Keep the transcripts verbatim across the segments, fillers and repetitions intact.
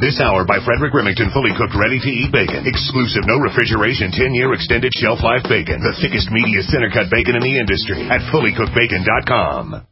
This hour by Frederick Remington, fully cooked, ready-to-eat bacon. Exclusive, no refrigeration, ten-year extended shelf life bacon. The thickest, meatiest, center-cut bacon in the industry at fully cooked bacon dot com.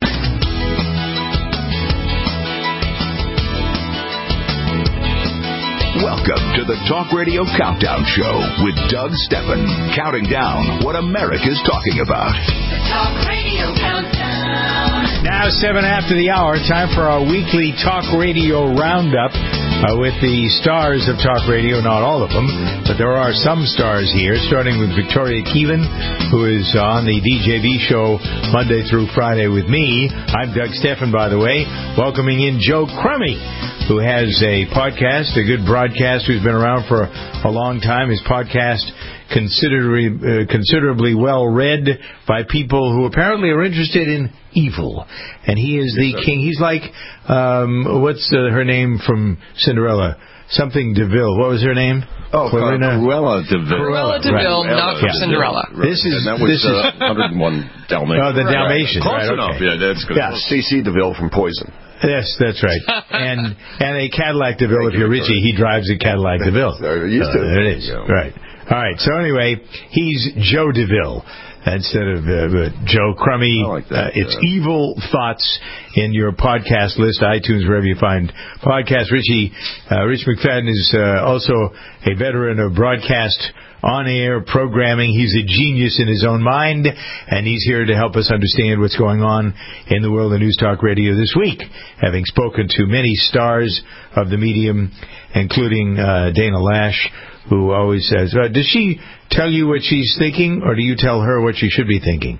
Welcome to the Talk Radio Countdown Show with Doug Steffen, counting down what America's talking about. The Talk Radio Countdown. Now, seven after the hour, time for our weekly Talk Radio Roundup uh, with the stars of Talk Radio, not all of them, but there are some stars here, starting with Victoria Keelan, who is on the D J B show Monday through Friday with me. I'm Doug Steffen, by the way, welcoming in Joe Crummy, who has a podcast, a good broadcaster who's been around for a long time. His podcast considerably, uh, considerably well read by people who apparently are interested in evil. And he is the king. He's like, um, what's uh, her name from Cinderella? Something DeVille. What was her name? Oh, Cruella, Cruella DeVille. Cruella DeVille, right. not from yeah. Cinderella. Right. This is, and that was this is uh, one oh one Dalmatians. Oh, the right. Dalmatians. Close right, enough. okay. Yeah, that's good. Yeah. C C DeVille from Poison. Yes, that's right. And and a Cadillac DeVille, if you're Richie, he drives a Cadillac DeVille. There used Uh, to. there it is. Yeah. Right. All right. So anyway, he's Joe DeVille instead of uh, Joe Crummy. I like that, uh, it's yeah. Evil Thoughts in your podcast list, iTunes, wherever you find podcasts. Richie, uh, Rich McFadden is uh, also a veteran of broadcast on-air programming. He's a genius in his own mind, and he's here to help us understand what's going on in the world of News Talk Radio this week, having spoken to many stars of the medium, including uh, Dana Lash, who always says, uh, does she tell you what she's thinking, or do you tell her what she should be thinking?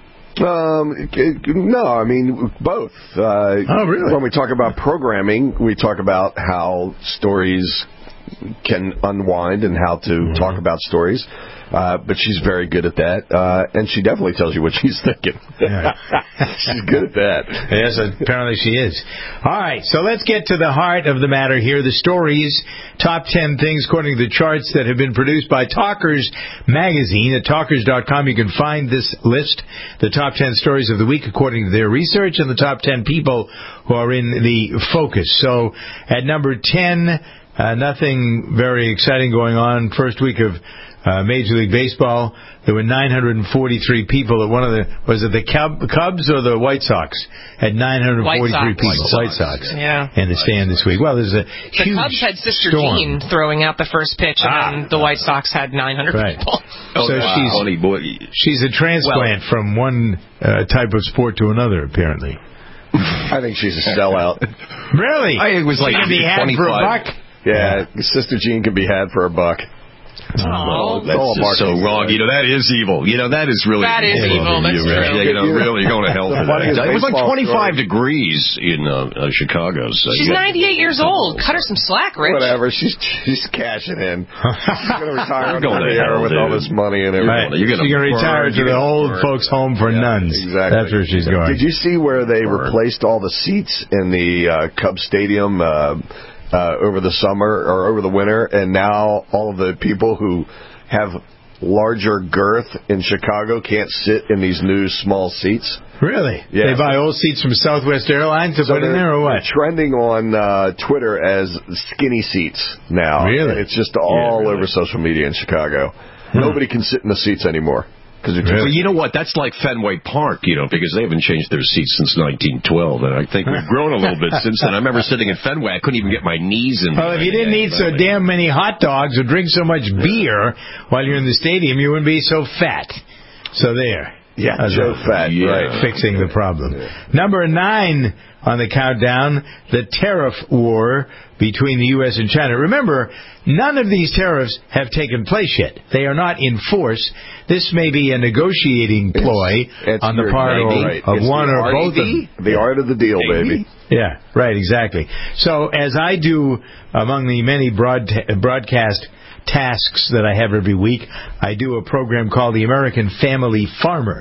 Um, no, I mean, both. Uh, oh, really? When we talk about programming, we talk about how stories can unwind and how to mm-hmm. talk about stories. Uh, but she's very good at that, uh, and she definitely tells you what she's thinking. Yeah. She's good at that. Yes, apparently she is. All right, so let's get to the heart of the matter here. The stories, top ten things according to the charts that have been produced by Talkers magazine. At talkers dot com you can find this list, the top ten stories of the week according to their research, and the top ten people who are in the focus. So at number ten, uh, nothing very exciting going on. First week of Uh, Major League Baseball, there were nine hundred forty-three people at one of the, was it the Cub, Cubs or the White Sox? Had nine hundred forty-three White people, Sox. White Sox, yeah. in the stand this week. Well, there's a the huge Cubs had Sister storm. Jean throwing out the first pitch, and ah. then the White Sox had nine hundred right. people. Oh, so wow. she's, Funny boy. she's a transplant well, from one uh, type of sport to another, apparently. I think she's a sellout. Really? I, it was like she can be had for a buck? Yeah, yeah, Sister Jean can be had for a buck. Oh, that's just so wrong. You know, that is evil. You know, that is really that is evil. That's you, true. Yeah, you know, really, you're going to hell for that. It was like twenty-five story. degrees in uh, uh, Chicago. So she's ninety-eight years old. Cut her some slack, Rich. Whatever. She's she's cashing in. She's going to retire going to the air with all this money and everything. Right. You're going to retire to the old folks' home for yeah, nuns. Exactly. That's where she's going. Did you see where they burn. replaced all the seats in the uh, Cubs Stadium uh, uh, over the summer or over the winter, and now all of the people who have larger girth in Chicago can't sit in these new small seats? Really? Yeah. They buy old seats from Southwest Airlines to so put in there, or what? They're trending on uh, Twitter as skinny seats now. Really? And it's just all yeah, really. over social media in Chicago. Hmm. Nobody can sit in the seats anymore. Really? Well, you know what? That's like Fenway Park, you know, because they haven't changed their seats since nineteen twelve, and I think we've grown a little bit since then. I remember sitting at Fenway, I couldn't even get my knees in. Well, if you didn't eat so damn many hot dogs or drink so much beer while you're in the stadium, you wouldn't be so fat. So there. Yeah, How's Joe that? Fat, yeah. right. Fixing the problem. Yeah. Number nine on the countdown, the tariff war between the U S and China. Remember, none of these tariffs have taken place yet. They are not in force. This may be a negotiating ploy it's, it's on the part of, right. of one or both of them. The art of the deal, baby. Yeah, right, exactly. So as I do among the many broad broadcast tasks that I have every week, I do a program called The American Family Farmer.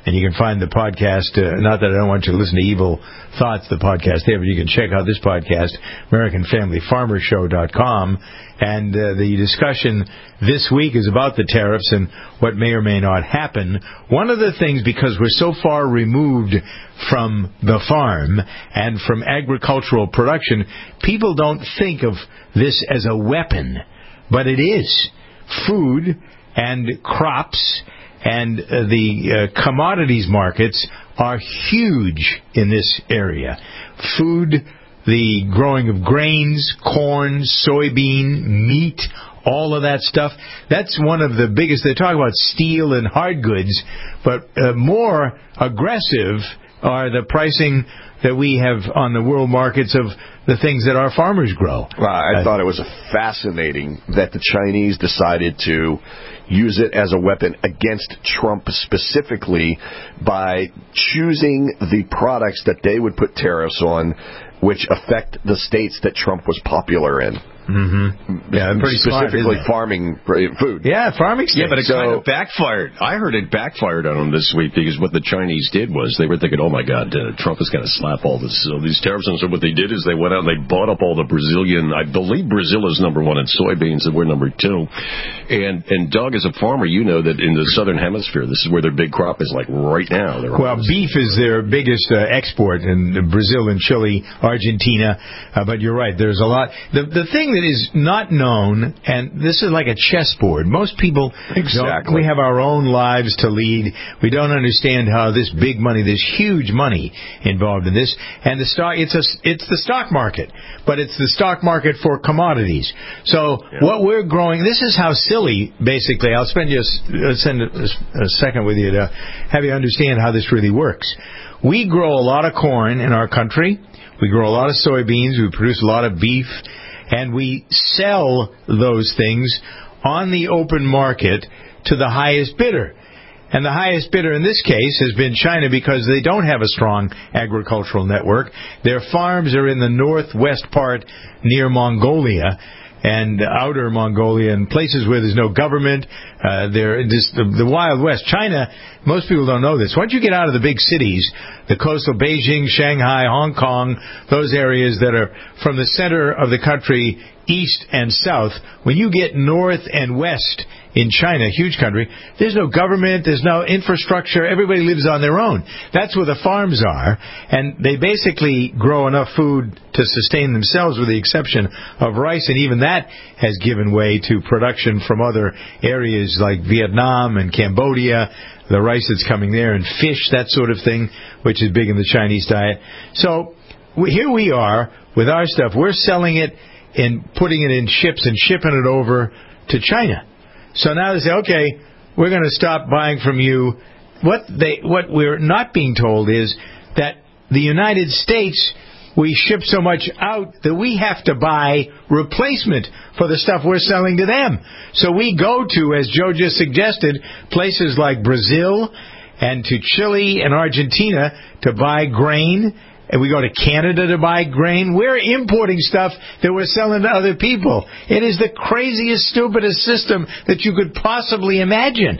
And you can find the podcast, uh, not that I don't want you to listen to Evil Thoughts, the podcast there, but you can check out this podcast, American Family Farmer Show dot com. And uh, the discussion this week is about the tariffs and what may or may not happen. One of the things, because we're so far removed from the farm and from agricultural production, people don't think of this as a weapon, but it is. Food and crops and uh, the uh, commodities markets are huge in this area. Food, the growing of grains, corn, soybean, meat, all of that stuff. That's one of the biggest. They talk about steel and hard goods, but uh, more aggressive are the pricing that we have on the world markets of the things that our farmers grow. Well, I uh, thought it was fascinating that the Chinese decided to use it as a weapon against Trump specifically by choosing the products that they would put tariffs on, which affect the states that Trump was popular in. Mm-hmm. Yeah, pretty specifically smart, farming food. Yeah, farming. Yeah, but it so, kind of backfired. I heard it backfired on them this week because what the Chinese did was they were thinking, "Oh my God, uh, Trump is going to slap all this all these tariffs." And so what they did is they went out and they bought up all the Brazilian. I believe Brazil is number one in soybeans, and we're number two. And and Doug, as a farmer, you know that in the southern hemisphere, this is where their big crop is, like right now. They're well, beef is their biggest uh, export in Brazil and Chile, Argentina. Uh, but you're right. There's a lot. The the thing that is not known, and this is like a chessboard. Most people exactly. don't. We have our own lives to lead. We don't understand how this big money, this huge money involved in this, and the stock. It's a. It's the stock market, but it's the stock market for commodities. So yeah. what we're growing. This is how silly. Basically, I'll spend you a, spend a, a second with you to have you understand how this really works. We grow a lot of corn in our country. We grow a lot of soybeans. We produce a lot of beef. And we sell those things on the open market to the highest bidder. And the highest bidder in this case has been China because they don't have a strong agricultural network. Their farms are in the northwest part near Mongolia and outer Mongolia and places where there's no government. Uh, they're just the, the Wild West. China, most people don't know this. Once you get out of the big cities, the coastal Beijing, Shanghai, Hong Kong, those areas that are from the center of the country, east and south, when you get north and west in China, huge country, there's no government, there's no infrastructure, everybody lives on their own. That's where the farms are, and they basically grow enough food to sustain themselves with the exception of rice, and even that has given way to production from other areas like Vietnam and Cambodia, the rice that's coming there, and fish, that sort of thing, which is big in the Chinese diet. So we, here we are with our stuff. We're selling it and putting it in ships and shipping it over to China. So now they say, okay, we're going to stop buying from you. What they, what we're not being told is that the United States, we ship so much out that we have to buy replacement for the stuff we're selling to them. So we go to, as Joe just suggested, places like Brazil and to Chile and Argentina to buy grain. And we go to Canada to buy grain. We're importing stuff that we're selling to other people. It is the craziest, stupidest system that you could possibly imagine.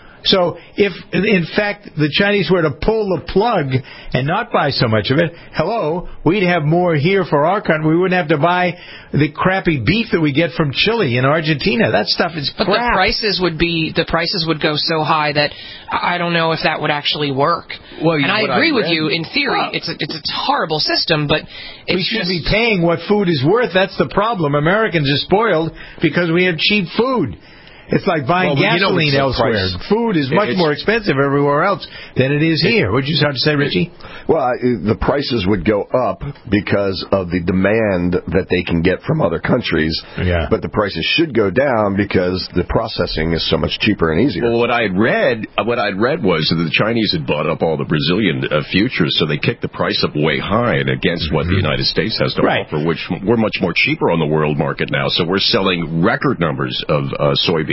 So if, in fact, the Chinese were to pull the plug and not buy so much of it, hello, we'd have more here for our country. We wouldn't have to buy the crappy beef that we get from Chile and Argentina. That stuff is crap. But the prices would be the prices would go so high that I don't know if that would actually work. Well, and I agree I with you in theory. Well, it's a, it's a horrible system, but it's we should just... be paying what food is worth. That's the problem. Americans are spoiled because we have cheap food. It's like buying well, gasoline you know, elsewhere. Food is much it's, more expensive everywhere else than it is here. What did you start to say, Richie? Well, the prices would go up because of the demand that they can get from other countries. Yeah. But the prices should go down because the processing is so much cheaper and easier. Well, what I had read, what I'd read was that the Chinese had bought up all the Brazilian uh, futures, so they kicked the price up way high and against what mm-hmm. the United States has to right. offer, which we're much more cheaper on the world market now. So we're selling record numbers of uh, soybeans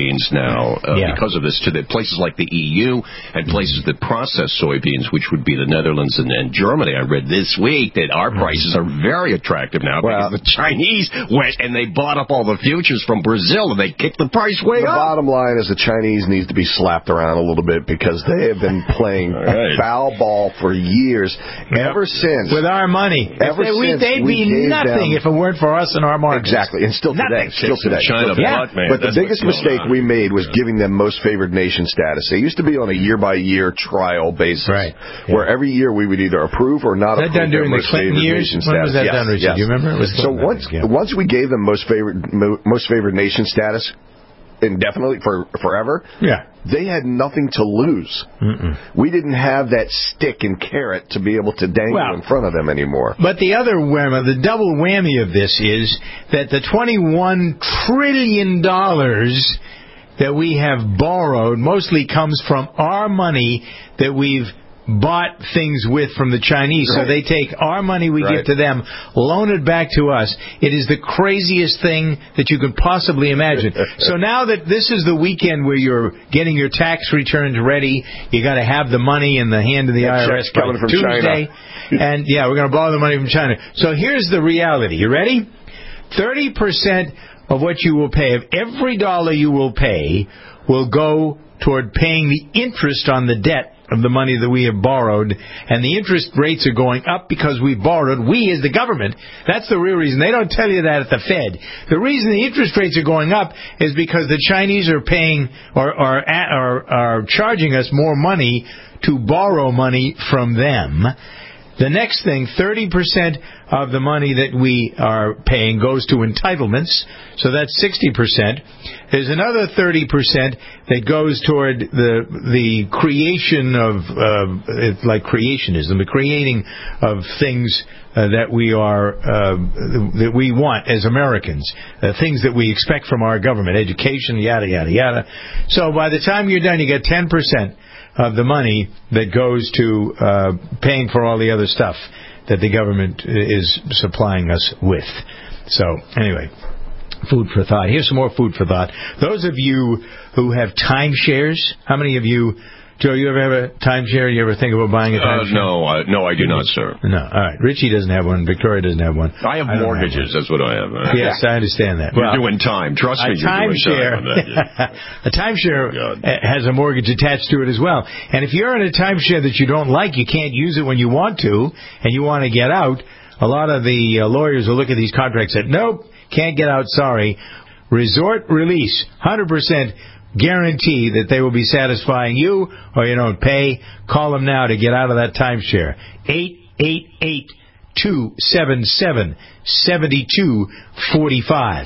soybeans now uh, Yeah. because of this to the places like the E U and places that process soybeans, which would be the Netherlands and, and Germany. I read this week that our prices are very attractive now Well, because the Chinese went and they bought up all the futures from Brazil and they kicked the price way The up. bottom line is the Chinese need to be slapped around a little bit because they have been playing right. foul ball for years. Ever since. With our money. Ever If they, we, since they'd we be gave nothing them- if it weren't for us and our markets. Exactly, and still today. Nothing. Still today. China, Still today. blood, man. But the That's biggest what's going mistake on. we made was giving them most favored nation status. They used to be on a year-by-year trial basis, Right. Yeah. where every year we would either approve or not Was that approve done their during the most Clinton favored years? nation When status. was that yes, done, Richard? yes. Do you remember? It was so Clinton, I once think, yeah. once we gave them most favored mo- most favored nation status indefinitely for forever, Yeah. they had nothing to lose. Mm-mm. We didn't have that stick and carrot to be able to dangle Well, in front of them anymore. But the other whammy, the double whammy of this is that the twenty-one trillion dollars that we have borrowed mostly comes from our money that we've bought things with from the Chinese. Right. So they take our money we Right. give to them, loan it back to us. It is the craziest thing that you could possibly imagine. So now that this is the weekend where you're getting your tax returns ready, you got to have the money in the hand of the That I R S check's by coming from Tuesday. China. And yeah, we're going to borrow the money from China. So here's the reality. You ready? thirty percent of what you will pay, of every dollar you will pay, will go toward paying the interest on the debt of the money that we have borrowed, and the interest rates are going up because we borrowed. We, as the government, that's the real reason. They don't tell you that at the Fed. The reason the interest rates are going up is because the Chinese are paying or are, are, are charging us more money to borrow money from them. The next thing, thirty percent of the money that we are paying goes to entitlements, so that's sixty percent. There's another thirty percent that goes toward the the creation of, uh, it's like creationism, the creating of things uh, that we are, uh, that we want as Americans, uh, things that we expect from our government, education, yada, yada, yada. So by the time you're done, you get ten percent of the money that goes to uh, paying for all the other stuff that the government is supplying us with. So, anyway, food for thought. Here's some more food for thought. Those of you who have timeshares, how many of you, Joe, you ever have a timeshare? You ever think about buying a Uh, timeshare? no, I, no, I do not, sir. No. All right. Richie doesn't have one. Victoria doesn't have one. I have I don't mortgages. have That's what I have. Uh, Yes, I understand that. You're Well, doing time. Trust a me, you're doing timeshare, time on that. Yeah. a timeshare Oh, God. has a mortgage attached to it as well. And if you're in a timeshare that you don't like, you can't use it when you want to, and you want to get out, a lot of the uh, lawyers will look at these contracts and say, nope, can't get out, sorry. Resort release, one hundred percent guarantee that they will be satisfying you or you don't pay. Call them now to get out of that timeshare. eight eight eight, two seven seven, seven two four five.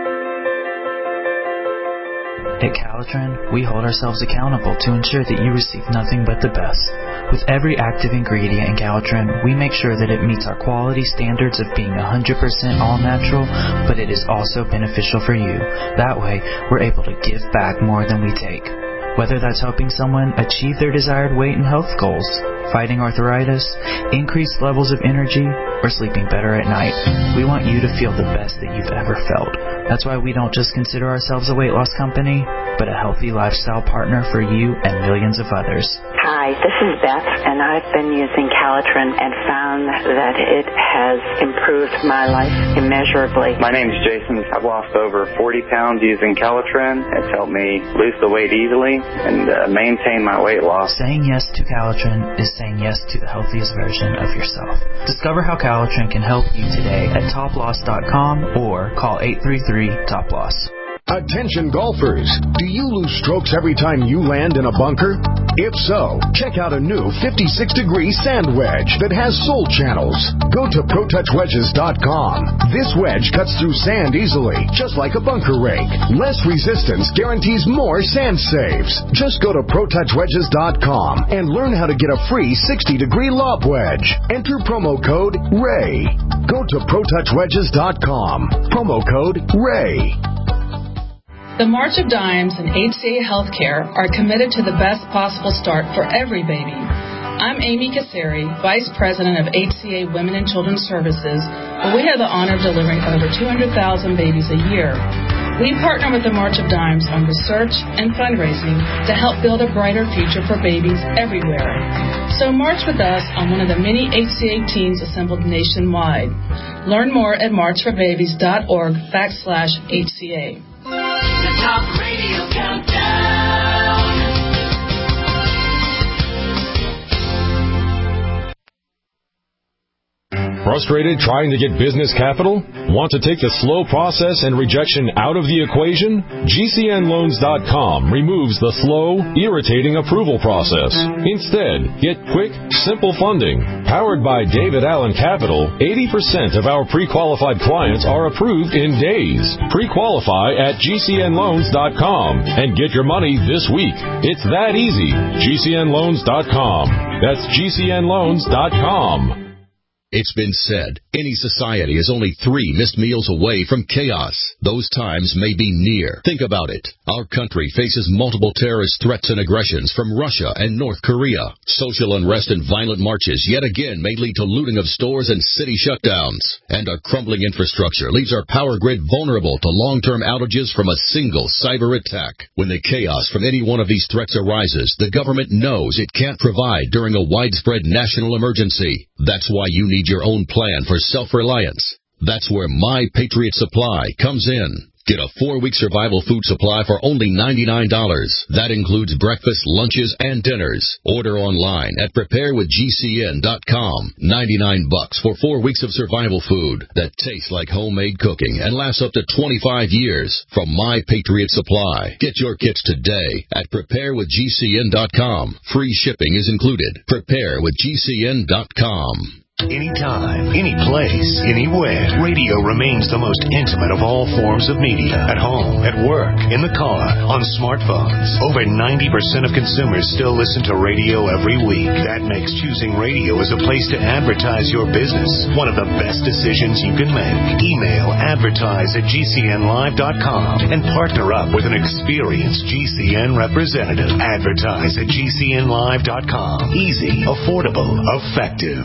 At Calitrin, we hold ourselves accountable to ensure that you receive nothing but the best. With every active ingredient in Calitrin, we make sure that it meets our quality standards of being one hundred percent all-natural, but it is also beneficial for you. That way, we're able to give back more than we take. Whether that's helping someone achieve their desired weight and health goals, fighting arthritis, increased levels of energy, or sleeping better at night, we want you to feel the best that you've ever felt. That's why we don't just consider ourselves a weight loss company, but a healthy lifestyle partner for you and millions of others. Hi, this is Beth, and I've been using Calitrin and found that it has improved my life immeasurably. My name's Jason. I've lost over forty pounds using Calitrin. It's helped me lose the weight easily and uh, maintain my weight loss. Saying yes to Calitrin is saying yes to the healthiest version of yourself. Discover how Calitrin can help you today at top loss dot com or call eight three three, top loss. Attention golfers, do you lose strokes every time you land in a bunker? If so, check out a new fifty-six degree sand wedge that has soul channels. Go to pro touch wedges dot com. This wedge cuts through sand easily, just like a bunker rake. Less resistance guarantees more sand saves. Just go to pro touch wedges dot com and learn how to get a free sixty degree lob wedge. Enter promo code RAY. Go to pro touch wedges dot com. Promo code RAY. The March of Dimes and H C A Healthcare are committed to the best possible start for every baby. I'm Amy Casseri, Vice President of H C A Women and Children's Services, where we have the honor of delivering over two hundred thousand babies a year. We partner with the March of Dimes on research and fundraising to help build a brighter future for babies everywhere. So march with us on one of the many H C A teams assembled nationwide. Learn more at marchforbabies.org backslash HCA. The Talk Radio Countdown. Frustrated trying to get business capital? Want to take the slow process and rejection out of the equation? G C N loans dot com removes the slow, irritating approval process. Instead, get quick, simple funding. Powered by David Allen Capital, eighty percent of our pre-qualified clients are approved in days. Pre-qualify at G C N loans dot com and get your money this week. It's that easy. G C N loans dot com. That's G C N loans dot com. It's been said, any society is only three missed meals away from chaos. Those times may be near. Think about it. Our country faces multiple terrorist threats and aggressions from Russia and North Korea. Social unrest and violent marches yet again may lead to looting of stores and city shutdowns. And our crumbling infrastructure leaves our power grid vulnerable to long-term outages from a single cyber attack. When the chaos from any one of these threats arises, the government knows it can't provide during a widespread national emergency. That's why you need your own plan for self-reliance. That's where My Patriot Supply comes in. Get a four-week survival food supply for only ninety-nine dollars. That includes breakfast, lunches, and dinners. Order online at prepare with G C N dot com. ninety-nine bucks for four weeks of survival food that tastes like homemade cooking and lasts up to twenty-five years from My Patriot Supply. Get your kits today at prepare with G C N dot com. Free shipping is included. prepare with G C N dot com. Anytime, any place, anywhere, radio remains the most intimate of all forms of media. At home, at work, in the car, on smartphones. Over ninety percent of consumers still listen to radio every week. That makes choosing radio as a place to advertise your business one of the best decisions you can make. Email advertise at G C N live dot com and partner up with an experienced G C N representative. Advertise at G C N live dot com. Easy, affordable, effective.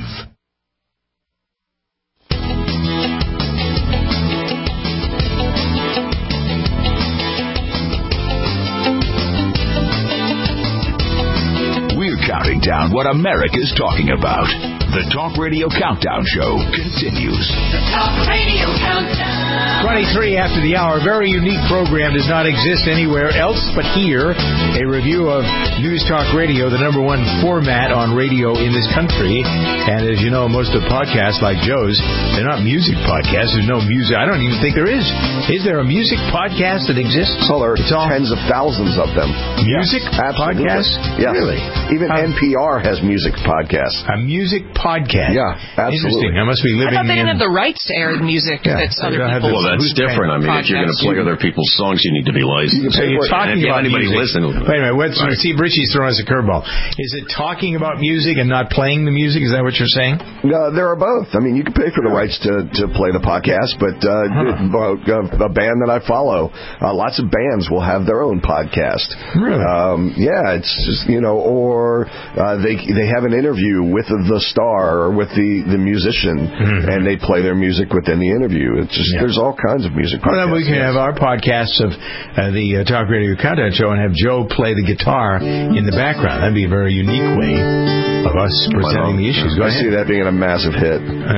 Counting down what America's talking about. The Talk Radio Countdown Show continues. The Talk Radio Countdown. twenty-three after the hour. Very unique program. Does not exist anywhere else but here. A review of News Talk Radio, the number one format on radio in this country. And as you know, most of the podcasts like Joe's, they're not music podcasts. There's no music. I don't even think there is. Is there a music podcast that exists? Well, there are it's all tens of thousands of them. Music yes, podcasts? Yes. Really? Even uh, N P R has music podcasts. A music podcast? Yeah, absolutely. Interesting. I must be living I thought they in... didn't have the rights to air music yeah, that's other people. Well, that's different. I mean, if you're going to play other people's songs, you need to be licensed. So you're talking and about anybody music. Listen. Wait a minute. What's, right. See, Richie's throwing us a curveball. Is it talking about music and not playing the music? Is that what you're saying? No, there are both. I mean, you can pay for the rights to, to play the podcast, but uh, huh. a band that I follow, uh, lots of bands will have their own podcast. Really? Um, yeah, it's just, you know, or uh, they they have an interview with the star or with the, the musician, mm-hmm. and they play their music within the interview. It's just, yeah. There's all kinds of music podcasts. Well, then we can yes. have our podcasts of uh, the uh, Talk Radio Countdown Show and have Joe play the guitar in the background. That'd be a very unique way of us presenting the issues. Go I ahead. see that being a massive hit. Uh,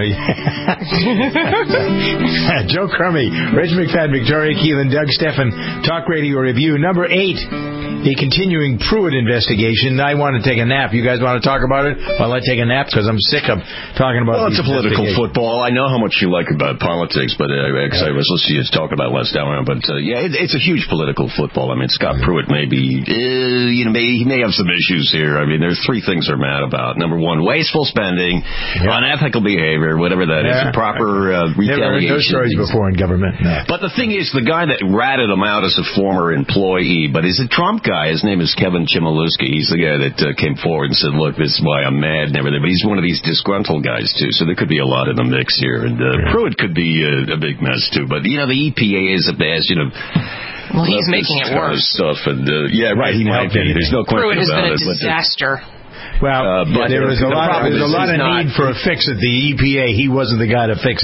yeah. Joe Crummy, Reg McFadden, Victoria Keelan, Doug Steffen, Talk Radio Review. Number eight, the continuing Pruitt investigation. I want to take a nap. You guys want to talk about it? Well, I take a nap because I'm sick of talking about Well, it's a political football. I know how much you like about politics, but uh, I was listening to you talk about last hour. But uh, yeah, it, it's a huge political football. I mean, Scott Pruitt maybe, uh, you know, maybe he may have some issues here. I mean, there's three things they're mad about. Number one, wasteful spending, yeah. unethical behavior, whatever that yeah. is, improper uh, retaliation. Never heard those stories before in government. No. But the thing is, the guy that ratted him out is a former employee, but he's a Trump guy. His name is Kevin Chmielewski. He's the guy that uh, came forward and said, look, this is why I'm mad and everything. But he's one of these disgruntled guys, too, so there could be a lot in the mix here. And uh, yeah. Pruitt could be uh, a big mess, too. But, you know, the E P A is a bad, you know... Well, he's making it worse. Stuff and, uh, yeah, right, he might be. There's no question Pruitt has about been a it. disaster. Well, uh, but there was a lot, there was a lot of need not, for a fix at the E P A. He wasn't the guy to fix it.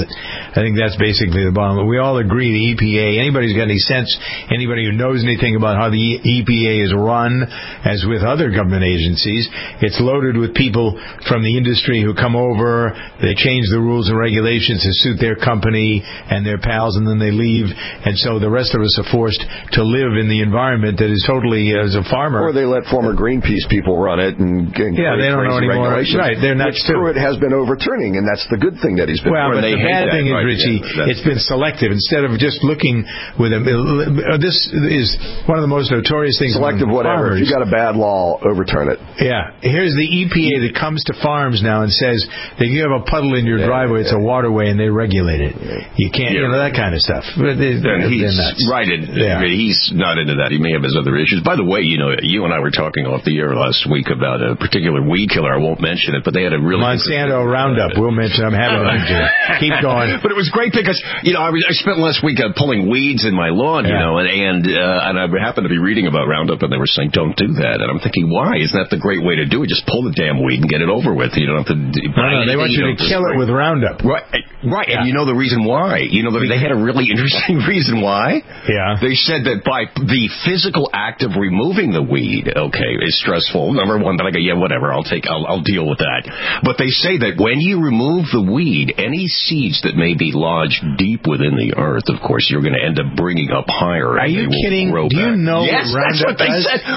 I think that's basically the bottom. We all agree the E P A, anybody who's got any sense, anybody who knows anything about how the E P A is run, as with other government agencies, it's loaded with people from the industry who come over, they change the rules and regulations to suit their company and their pals, and then they leave. And so the rest of us are forced to live in the environment that is totally, as a farmer. Or they let former Greenpeace people run it and, and yeah, they don't know anymore. Right, they're not Which Pruitt has been overturning, and that's the good thing that he's been well, doing. Well, the bad thing is, right, Richie, yeah, it's been selective. Instead of just looking with a... This is one of the most notorious things. Selective whatever. Farmers. If you got a bad law, overturn it. Yeah. Here's the E P A that comes to farms now and says that you have a puddle in your yeah, driveway, yeah. it's a waterway, and they regulate it. You can't, yeah. you know, that kind of stuff. But they, and he's nuts. right. In, yeah. He's not into that. He may have his other issues. By the way, you know, you and I were talking off the air last week about a particular weed killer. I won't mention it, but they had a really... Monsanto Roundup. We'll mention I'm having a picture. Keep going. But it was great because, you know, I, was, I spent last week uh, pulling weeds in my lawn, yeah. you know, and and, uh, and I happened to be reading about Roundup, and they were saying, don't do that. And I'm thinking, why? Isn't that the great way to do it? Just pull the damn weed and get it over with. You don't have to... No, no, they want you, you to kill it with Roundup. Right, right. Yeah. And you know the reason why. You know, they had a really interesting reason why. Yeah. They said that by the physical act of removing the weed, okay, is stressful, number one, but I go, yeah, whatever, I'll take, I'll, I'll deal with that. But they say that when you remove the weed, any seeds that may be lodged deep within the earth, of course, you're going to end up bringing up higher. Are you kidding? Do you know yes, what Roundup that's what they does? said.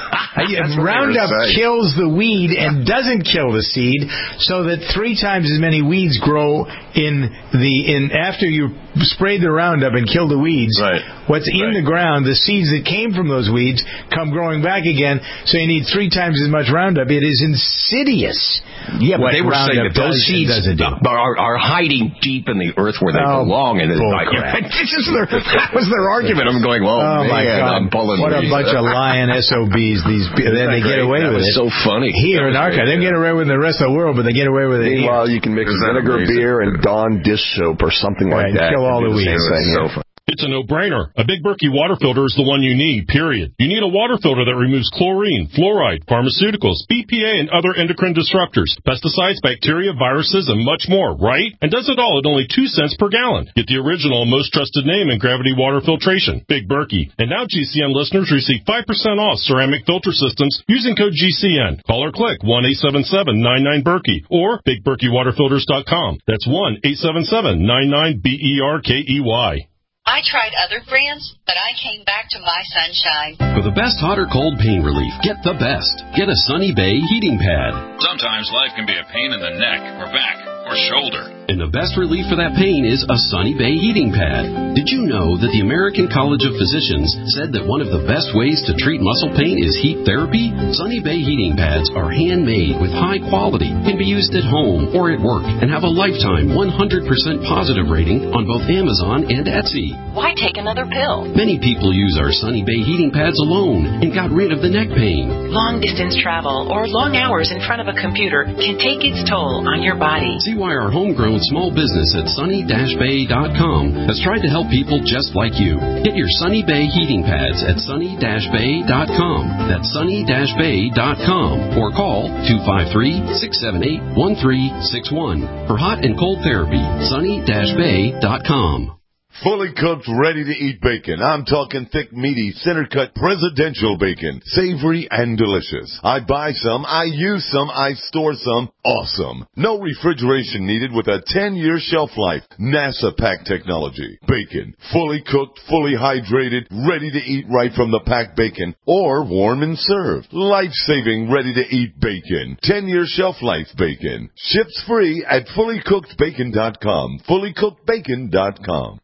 Roundup kills the weed and doesn't kill the seed, so that three times as many weeds grow in the in after you sprayed the Roundup and killed the weeds. Right. What's in right. the ground, the seeds that came from those weeds, come growing back again. So you need three times as much Roundup. It is insidious. Yeah, but they were Roundup saying that those seeds are, are hiding deep in the earth where they oh, belong, and bull like, crap. this is their, that was their argument. I'm going, well, oh man, my God. I'm pulling what these. a bunch of lying S O Bs. These then they get away that with was it. So funny. Here in Arca, they get away with it in the rest of the world, but they get away with it. Meanwhile, you can mix vinegar beer and Dawn dish soap or something right, like that. Kill all the weeds. It's a no-brainer. A Big Berkey water filter is the one you need, period. You need a water filter that removes chlorine, fluoride, pharmaceuticals, B P A, and other endocrine disruptors, pesticides, bacteria, viruses, and much more, right? And does it all at only two cents per gallon. Get the original, most trusted name in gravity water filtration, Big Berkey. And now G C N listeners receive five percent off ceramic filter systems using code G C N. Call or click one eight seven seven nine nine Berkey or big berkey water filters dot com. That's one eight seven seven nine nine B E R K E Y. I tried other brands, but I came back to My Sunshine. For the best hot or cold pain relief, get the best. Get a Sunny Bay heating pad. Sometimes life can be a pain in the neck or back or shoulder. And the best relief for that pain is a Sunny Bay heating pad. Did you know that the American College of Physicians said that one of the best ways to treat muscle pain is heat therapy? Sunny Bay heating pads are handmade with high quality, can be used at home or at work, and have a lifetime one hundred percent positive rating on both Amazon and Etsy. Why take another pill? Many people use our Sunny Bay heating pads alone and got rid of the neck pain. Long distance travel or long hours in front of a computer can take its toll on your body. See why our homegrown small business at sunny dash bay dot com has tried to help people just like you. Get your Sunny Bay heating pads at sunny dash bay dot com. That's sunny dash bay dot com or call two five three, six seven eight, one three six one for hot and cold therapy. sunny dash bay dot com. Fully cooked, ready-to-eat bacon. I'm talking thick, meaty, center-cut presidential bacon. Savory and delicious. I buy some, I use some, I store some. Awesome. No refrigeration needed with a ten-year shelf life. NASA pack technology. Bacon. Fully cooked, fully hydrated, ready to eat right from the packed bacon or warm and served. Life-saving, ready-to-eat bacon. ten-year shelf life bacon. Ships free at fully cooked bacon dot com. fully cooked bacon dot com.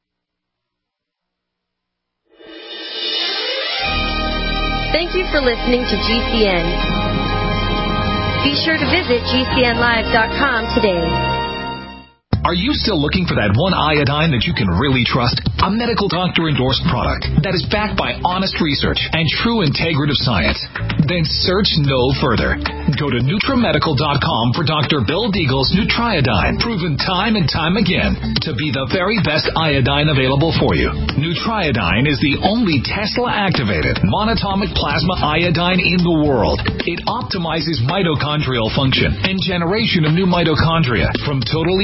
Thank you for listening to G C N. Be sure to visit G C N live dot com today. Are you still looking for that one iodine that you can really trust? A medical doctor-endorsed product that is backed by honest research and true integrative science? Then search no further. Go to Nutra Medical dot com for Doctor Bill Deagle's Nutriodine, proven time and time again to be the very best iodine available for you. Nutriodine is the only Tesla-activated monatomic plasma iodine in the world. It optimizes mitochondrial function and generation of new mitochondria from totally neutralized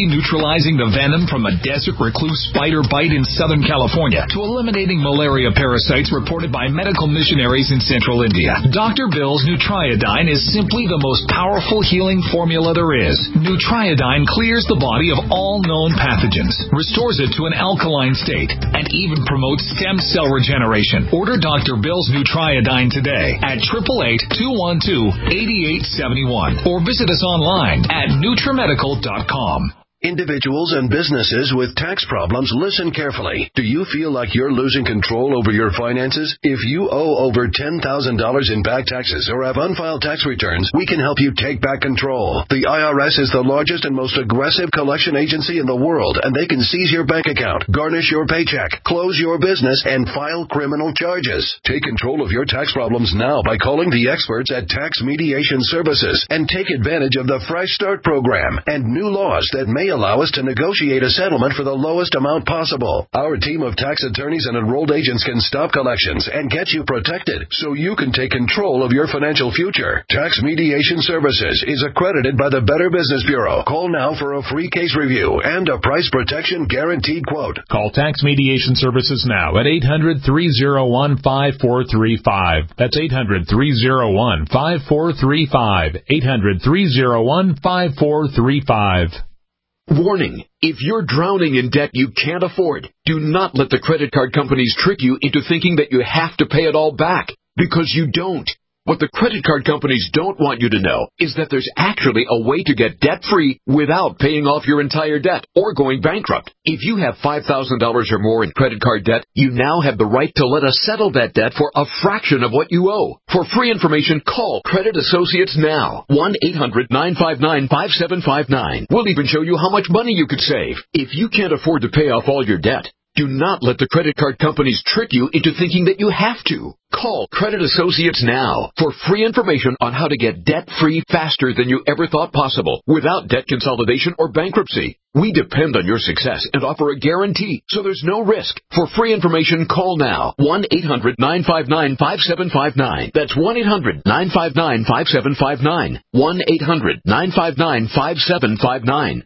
neutralizing the venom from a desert recluse spider bite in Southern California to eliminating malaria parasites reported by medical missionaries in Central India. Doctor Bill's Nutriodine is simply the most powerful healing formula there is. Nutriodine clears the body of all known pathogens, restores it to an alkaline state, and even promotes stem cell regeneration. Order Doctor Bill's Nutriodine today at eight eight eight, two one two, eight eight seven one or visit us online at nutrimedical dot com. Individuals and businesses with tax problems, listen carefully. Do you feel like you're losing control over your finances? If you owe over ten thousand dollars in back taxes or have unfiled tax returns, we can help you take back control. The I R S is the largest and most aggressive collection agency in the world, and they can seize your bank account, garnish your paycheck, close your business, and file criminal charges. Take control of your tax problems now by calling the experts at Tax Mediation Services and take advantage of the Fresh Start program and new laws that may allow us to negotiate a settlement for the lowest amount possible. Our team of tax attorneys and enrolled agents can stop collections and get you protected so you can take control of your financial future. Tax Mediation Services is accredited by the Better Business Bureau. Call now for a free case review and a price protection guaranteed quote. Call Tax Mediation Services now at eight hundred, three oh one, five four three five. That's eight hundred, three oh one, five four three five. eight hundred, three oh one, five four three five. Warning, if you're drowning in debt you can't afford, do not let the credit card companies trick you into thinking that you have to pay it all back, because you don't. What the credit card companies don't want you to know is that there's actually a way to get debt-free without paying off your entire debt or going bankrupt. If you have five thousand dollars or more in credit card debt, you now have the right to let us settle that debt for a fraction of what you owe. For free information, call Credit Associates now. one eight hundred, nine five nine, five seven five nine. We'll even show you how much money you could save. If you can't afford to pay off all your debt, do not let the credit card companies trick you into thinking that you have to. Call Credit Associates now for free information on how to get debt-free faster than you ever thought possible without debt consolidation or bankruptcy. We depend on your success and offer a guarantee, so there's no risk. For free information, call now. one eight hundred, nine five nine, five seven five nine. That's one eight hundred, nine five nine, five seven five nine. one eight hundred, nine five nine, five seven five nine.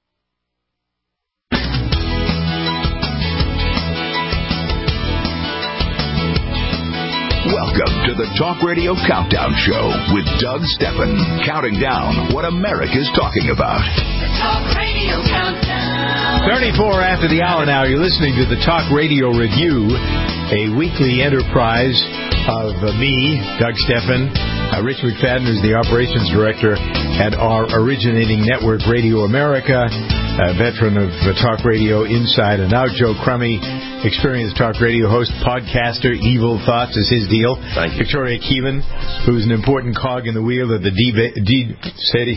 Welcome to the Talk Radio Countdown Show with Doug Steffen, counting down what America's talking about. The Talk Radio Countdown. thirty-four after the hour now. You're listening to the Talk Radio Review, a weekly enterprise of uh, me, Doug Steffen. Uh, Rich McFadden is the operations director at our originating network, Radio America, a veteran of uh, talk radio inside and out. Joe Crummy, experienced talk radio host, podcaster. Evil Thoughts is his deal. Thank you. Victoria Keevan, who's an important cog in the wheel of the D... D Sadie.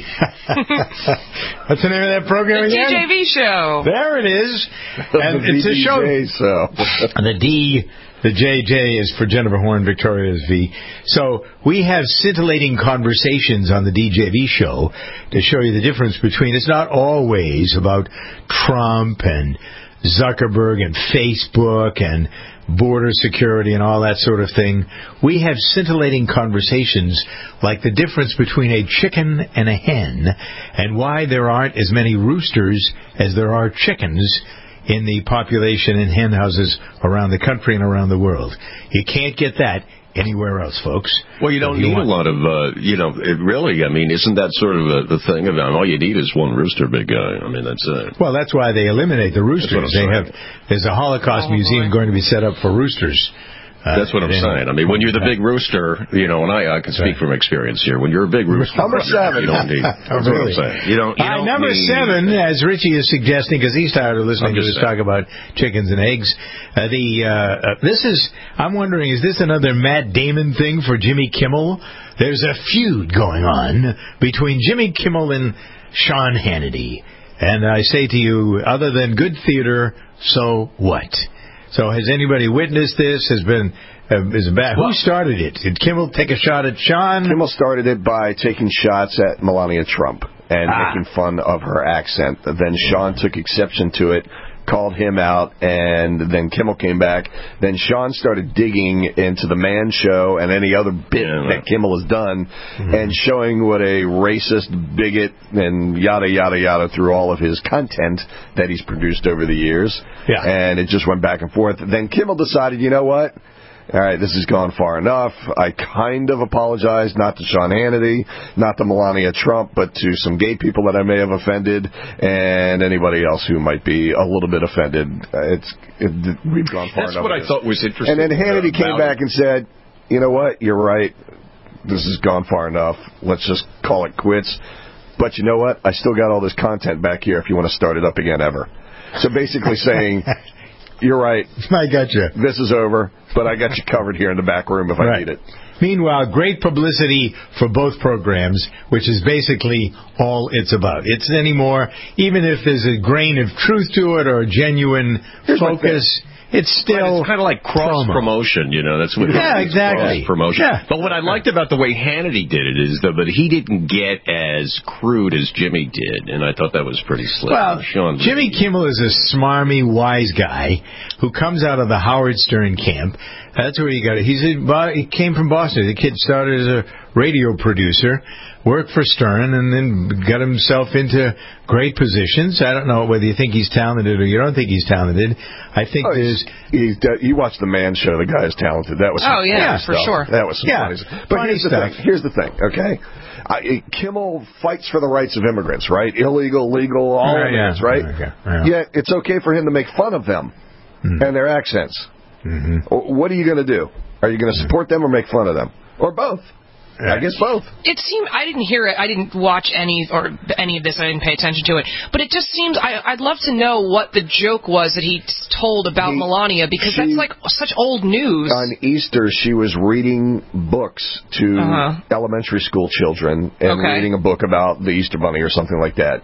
What's the name of that program the again? D J V show. There it is. And the it's a show. So. The D... The J J is for Jennifer Horn, Victoria's V. So we have scintillating conversations on the D J V show to show you the difference between, it's not always about Trump and Zuckerberg and Facebook and border security and all that sort of thing. We have scintillating conversations like the difference between a chicken and a hen and why there aren't as many roosters as there are chickens in the population in hen houses around the country and around the world. You can't get that anywhere else, folks. Well, you don't you need want... a lot of, uh, you know, it really, I mean, isn't that sort of a, the thing about all you need is one rooster, big guy? I mean, that's it. Well, that's why they eliminate the roosters. They have, there's a Holocaust oh, museum boy. going to be set up for roosters. Uh, That's what I'm saying. I mean, when you're the big rooster, you know, and I, I can speak from experience here. When you're a big rooster, number seven, you don't need. That's what I'm saying. You don't. You uh, don't number need seven, as Richie is suggesting, because he's tired of listening to us talk about chickens and eggs. Uh, the uh, uh, this is. I'm wondering, is this another Matt Damon thing for Jimmy Kimmel? There's a feud going on between Jimmy Kimmel and Sean Hannity, and I say to you, other than good theater, so what? So has anybody witnessed this? Has been uh, is it bad? Who started it? Did Kimmel take a shot at Sean? Kimmel started it by taking shots at Melania Trump and ah. making fun of her accent. Then Sean took exception to it called him out, and then Kimmel came back. Then Sean started digging into the Man Show and any other bit yeah, that Kimmel has done, mm-hmm. and showing what a racist bigot and yada, yada, yada through all of his content that he's produced over the years. Yeah. And it just went back and forth. Then Kimmel decided, you know what? All right, this has gone far enough. I kind of apologize, not to Sean Hannity, not to Melania Trump, but to some gay people that I may have offended, and anybody else who might be a little bit offended. It's it, we've gone far That's enough. That's what I thought was interesting. And then Hannity uh, came back and said, you know what, you're right. This has gone far enough. Let's just call it quits. But you know what? I still got all this content back here if you want to start it up again ever. So basically saying... You're right. I got you. This is over, but I got you covered here in the back room if I right. need it. Meanwhile, great publicity for both programs, which is basically all it's about. It's anymore, even if there's a grain of truth to it or a genuine Here's focus... It's still it's kind of like cross promotion, you know. That's what yeah, it is, exactly. Cross promotion. Yeah. But what I liked about the way Hannity did it is that, but he didn't get as crude as Jimmy did, and I thought that was pretty slick. Well, Sean Jimmy Kimmel is a smarmy, wise guy who comes out of the Howard Stern camp. That's where he got it. He's a, he came from Boston. The kid started as a radio producer, worked for Stern, and then got himself into great positions. I don't know whether you think he's talented or you don't think he's talented. I think oh, there's... He's, he's, you watch The Man Show, the guy is talented. That was Oh, yeah, for stuff. sure. That was some yeah, funny stuff. But funny here's the stuff. thing. Here's the thing, okay? I, Kimmel fights for the rights of immigrants, right? Illegal, legal, all right, immigrants, yeah. right? Okay, yeah. Yet it's okay for him to make fun of them mm. and their accents. Mm-hmm. What are you going to do? Are you going to support them or make fun of them? Or both? I guess both. It seemed I didn't hear it. I didn't watch any or any of this. I didn't pay attention to it. But it just seems I, I'd love to know what the joke was that he told about he, Melania because she, that's like such old news. On Easter, she was reading books to uh-huh. elementary school children and okay. reading a book about the Easter Bunny or something like that.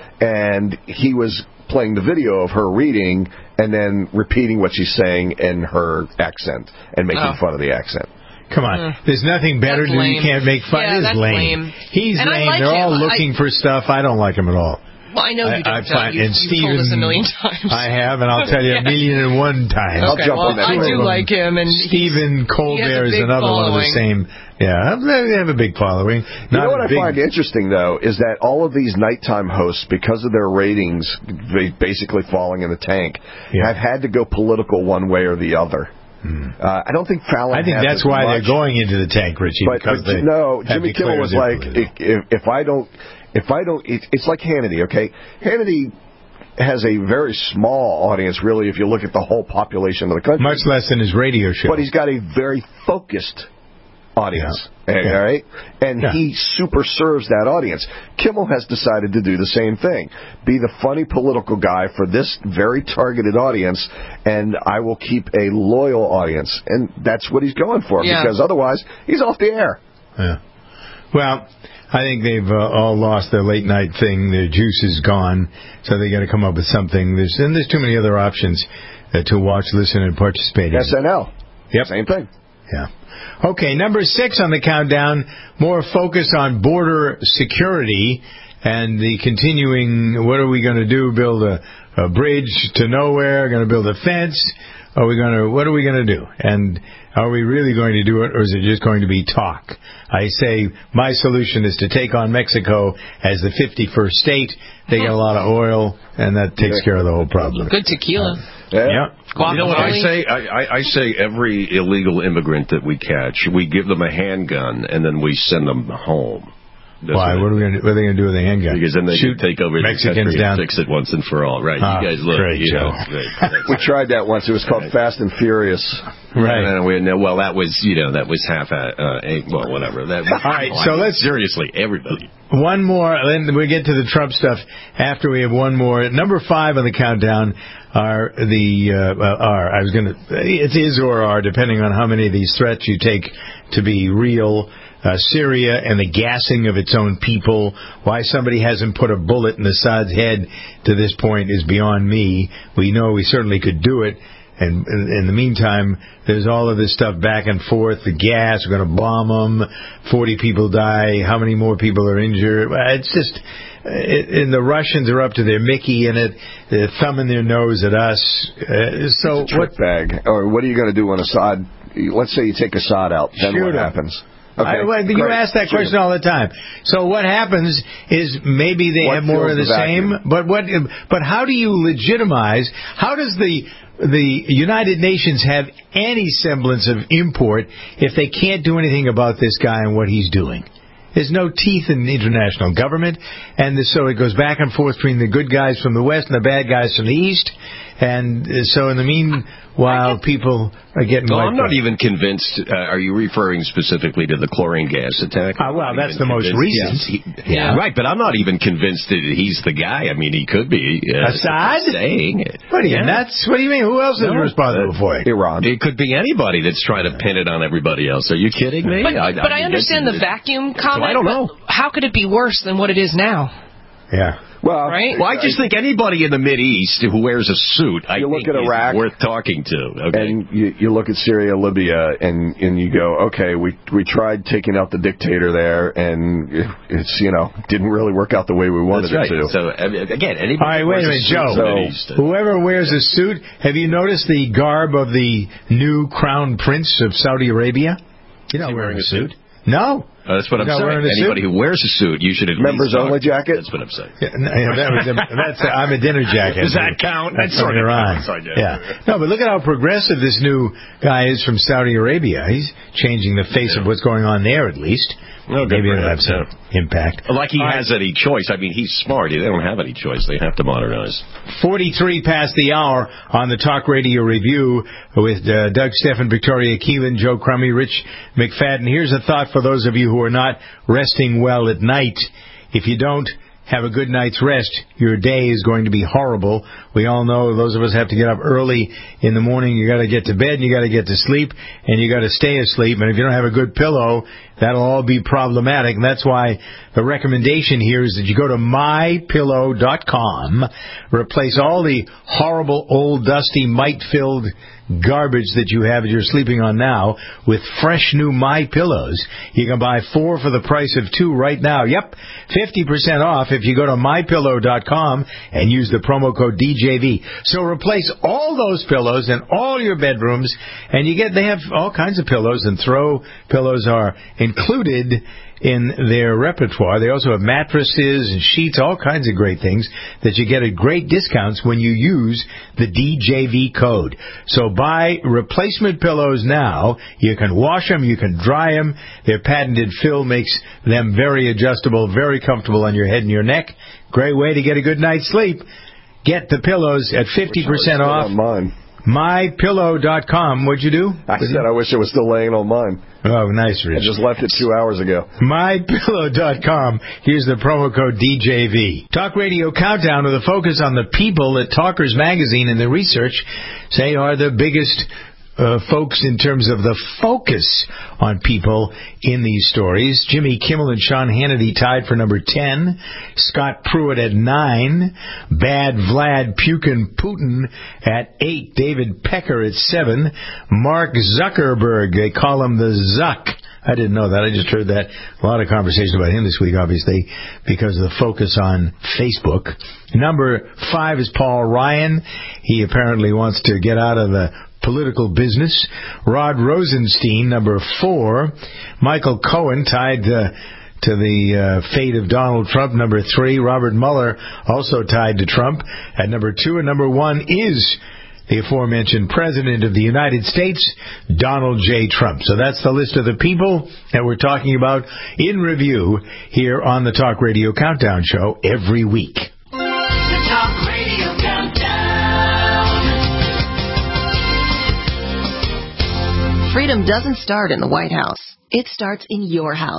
And he was playing the video of her reading and then repeating what she's saying in her accent and making oh. fun of the accent. Come on. Mm. There's nothing better than you can't make fun. Yeah, it is that's lame. lame. He's and lame. Like They're him. all looking I, for stuff. I don't like him at all. Well, I know you don't. I, I find, you, and you've Stephen, told us a million times. I have, and I'll tell you a million and one times. Okay, I'll jump well, on that. I do like him. And Stephen Colbert is another following. one of the same. Yeah, they have a big following. You Not know what I big, find interesting, though, is that all of these nighttime hosts, because of their ratings basically falling in the tank, yeah. have had to go political one way or the other. Hmm. Uh, I don't think Fallon. I think has that's why much, they're going into the tank, Richie. But, because but they no, Jimmy Kimmel was like, if, if I don't, if I don't, it, it's like Hannity. Okay, Hannity has a very small audience, really, if you look at the whole population of the country. Much less than his radio show. But he's got a very focused audience, yeah. and, Yeah. all right? And Yeah. he super serves that audience. Kimmel has decided to do the same thing. Be the funny political guy for this very targeted audience, and I will keep a loyal audience. And that's what he's going for, Yeah. because otherwise, he's off the air. Yeah. Well, I think they've uh, all lost their late night thing. Their juice is gone, so they got to come up with something. There's, and there's too many other options uh, to watch, listen, and participate in. S N L. Yep. Same thing. Yeah. Okay, number six on the countdown, more focus on border security and the continuing, what are we going to do, build a, a bridge to nowhere, going to build a fence, are we going to, what are we going to do? And are we really going to do it, or is it just going to be talk? I say my solution is to take on Mexico as the fifty-first state. They get a lot of oil, and that takes care of the whole problem. Good tequila. Yeah. yeah. You know what I say? I, I, I say every illegal immigrant that we catch, we give them a handgun, and then we send them home. That's Why? What are we going to? What are they going to do with a handgun? Because then they Shoot can take over Mexicans the country down. and fix it once and for all. Right? Ah, you guys look. great, you know, Joe. great. We tried that once. It was called Fast and Furious. Right. And we, no, well, that was you know that was half a uh, a, well whatever. That, all right. oh, So I mean, let's seriously everybody. One more, then we get to the Trump stuff after we have one more. Number five on the countdown are the uh, are I was going to it is or are depending on how many of these threats you take to be real. Uh, Syria and the gassing of its own people. Why somebody hasn't put a bullet in Assad's head to this point is beyond me. We know we certainly could do it. And in the meantime, there's all of this stuff back and forth. The gas, we're going to bomb them. forty people die. How many more people are injured? It's just, it, and the Russians are up to their Mickey in it. They're thumbing their nose at us. Uh, so it's a trick what bag? Or what are you going to do when Assad? Let's say you take Assad out. Then Shoot what him. happens? Okay, I, well, you great. ask that Shoot question him. all the time. So what happens is maybe they What have more of fills the the same, vacuum? but what? But how do you legitimize? How does the the United Nations have any semblance of import if they can't do anything about this guy and what he's doing? There's no teeth in international government, and so it goes back and forth between the good guys from the West and the bad guys from the East. And so in the meanwhile, people are getting No, wiped I'm not out. even convinced. Uh, are you referring specifically to the chlorine gas attack? Uh, well, I'm that's not the even most convinced. recent. Yes, he- Yeah. Right, but I'm not even convinced that he's the guy. I mean, he could be. Uh, Assad? Saying it. What are you, Yeah. nuts? What do you mean? Who else is No, responsible uh, for it? Iran. It could be anybody that's trying to pin it on everybody else. Are you kidding me? But, but I, mean, understand the this is- vacuum comment. I don't know. But how could it be worse than what it is now? Yeah. Well, Right? Well, I just think anybody in the Mideast who wears a suit, I You look think at is Iraq, worth talking to. Okay. and you, you look at Syria, Libya, and, and you go, okay, we we tried taking out the dictator there, and it's, you know, didn't really work out the way we wanted That's right. it to. So, I mean, again, anybody All right, who wait wears a minute, suit in the Joe. Mideast, uh, Whoever wears a suit, have you noticed the garb of the new crown prince of Saudi Arabia? You're not he wearing wearing a a suit. suit? No. Uh, that's what I'm Not saying. wearing a Anybody suit? who wears a suit, you should at Members least talk. only jacket? That's what I'm saying. Yeah, no, yeah, that was a, that's a, I'm a dinner jacket. Does that count? That's That from sort of Iran. counts, I guess. Yeah. No, but look at how progressive this new guy is from Saudi Arabia. He's changing the face of what's going on there, at least. Well, good Maybe for it'll him, have some yeah. impact. Like he All has any choice. I mean, he's smart. They don't have any choice. They have to modernize. forty-three past the hour on the Talk Radio Review with uh, Doug Steffen, Victoria Keelan, Joe Crummy, Rich McFadden. Here's a thought for those of you who are not resting well at night. If you don't have a good night's rest, your day is going to be horrible. We all know those of us have to get up early in the morning. You got to get to bed, you got to get to sleep, and you got to stay asleep. And if you don't have a good pillow, that'll all be problematic. And that's why the recommendation here is that you go to my pillow dot com, replace all the horrible, old, dusty, mite-filled garbage that you have that you're sleeping on now with fresh new My Pillows. You can buy four for the price of two right now. Yep, fifty percent off if you go to my pillow dot com and use the promo code D J V. So replace all those pillows in all your bedrooms, and you get they have all kinds of pillows, and throw pillows are included in their repertoire. They also have mattresses and sheets, all kinds of great things that you get at great discounts when you use the D J V code. So buy replacement pillows now. You can wash them, you can dry them. Their patented fill makes them very adjustable, very comfortable on your head and your neck. Great way to get a good night's sleep. Get the pillows at fifty percent off. On mine. my pillow dot com. What'd you do? I said I wish it was still laying on mine. Oh, nice, Rich. I just left it two hours ago. my pillow dot com. Here's the promo code D J V. Talk Radio Countdown with a focus on the people that Talkers Magazine and the research say are the biggest uh, folks in terms of the focus on people in these stories. Jimmy Kimmel and Sean Hannity tied for number ten. Scott Pruitt at nine. Bad Vlad Pukin Putin at eight. David Pecker at seven. Mark Zuckerberg, they call him the Zuck. I didn't know that. I just heard that. A lot of conversation about him this week, obviously, because of the focus on Facebook. Number five is Paul Ryan. He apparently wants to get out of the political business. Rod Rosenstein, number four. Michael Cohen, tied uh, to the uh, fate of Donald Trump, number three. Robert Mueller, also tied to Trump, at number two. And number one is the aforementioned President of the United States, Donald J. Trump. So that's the list of the people that we're talking about in review here on the Talk Radio Countdown Show every week. The Talk Radio Countdown. Freedom doesn't start in the White House. It starts in your house.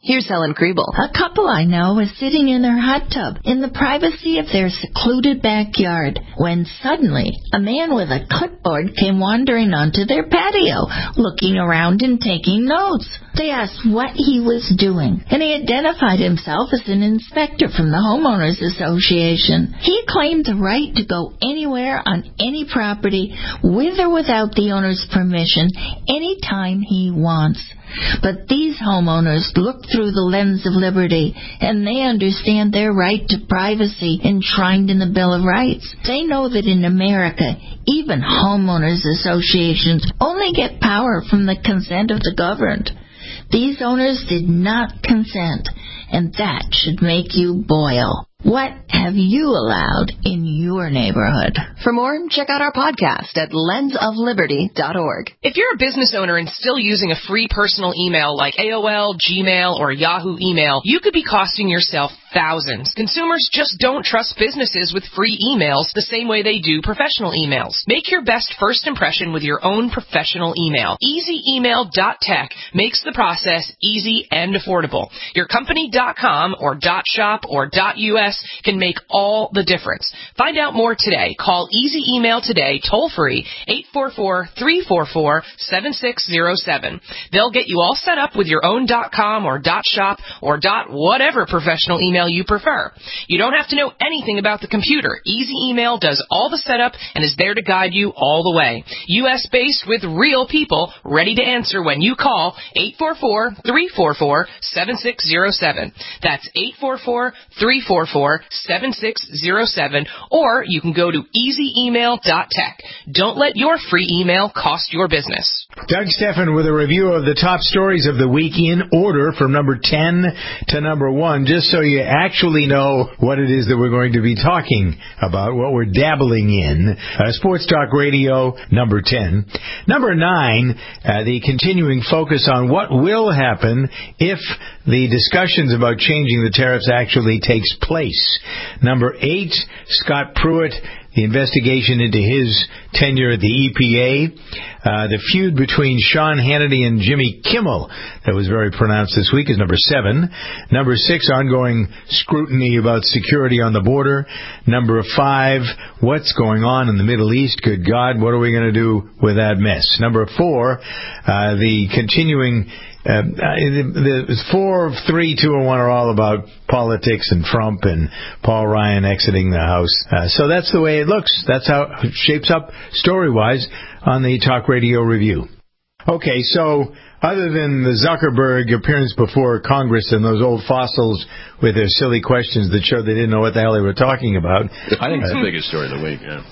Here's Helen Kriebel. A couple I know was sitting in their hot tub in the privacy of their secluded backyard when suddenly a man with a clipboard came wandering onto their patio, looking around and taking notes. They asked what he was doing, and he identified himself as an inspector from the Homeowners Association. He claimed the right to go anywhere on any property, with or without the owner's permission, anytime he wants. But these homeowners look through the lens of liberty, and they understand their right to privacy enshrined in the Bill of Rights. They know that in America, even homeowners associations only get power from the consent of the governed. These owners did not consent, and that should make you boil. What have you allowed in your neighborhood? For more, check out our podcast at lens of liberty dot org. If you're a business owner and still using a free personal email like A O L, Gmail, or Yahoo email, you could be costing yourself thousands. Consumers just don't trust businesses with free emails the same way they do professional emails. Make your best first impression with your own professional email. easy email dot tech makes the process easy and affordable. Your company dot com or .shop or .us can make all the difference. Find out more today. Call Easy Email today, toll free, eight four four, three four four, seven six zero seven. They'll get you all set up with your own .com or .shop or .whatever professional email you prefer. You don't have to know anything about the computer. Easy Email does all the setup and is there to guide you all the way. U S based with real people ready to answer when you call eight four four, three four four, seven six zero seven. That's eight four four, three four four, seven six zero seven, or you can go to easy email dot tech. Don't let your free email cost your business. Doug Steffen with a review of the top stories of the week in order from number ten to number one, just so you actually know what it is that we're going to be talking about, what we're dabbling in. Uh, Sports Talk Radio, number ten. Number nine, uh, the continuing focus on what will happen if the discussions about changing the tariffs actually takes place. Number eight, Scott Pruitt, the investigation into his tenure at the E P A. Uh, the feud between Sean Hannity and Jimmy Kimmel that was very pronounced this week is number seven. Number six, ongoing scrutiny about security on the border. Number five, what's going on in the Middle East? Good God, what are we going to do with that mess? Number four, uh, the continuing Uh, the, the four, three, two, and one are all about politics and Trump and Paul Ryan exiting the House. Uh, so that's the way it looks. That's how it shapes up story-wise on the Talk Radio Review. Okay, so other than the Zuckerberg appearance before Congress and those old fossils with their silly questions that showed they didn't know what the hell they were talking about. I think it's the biggest story of the week, yeah.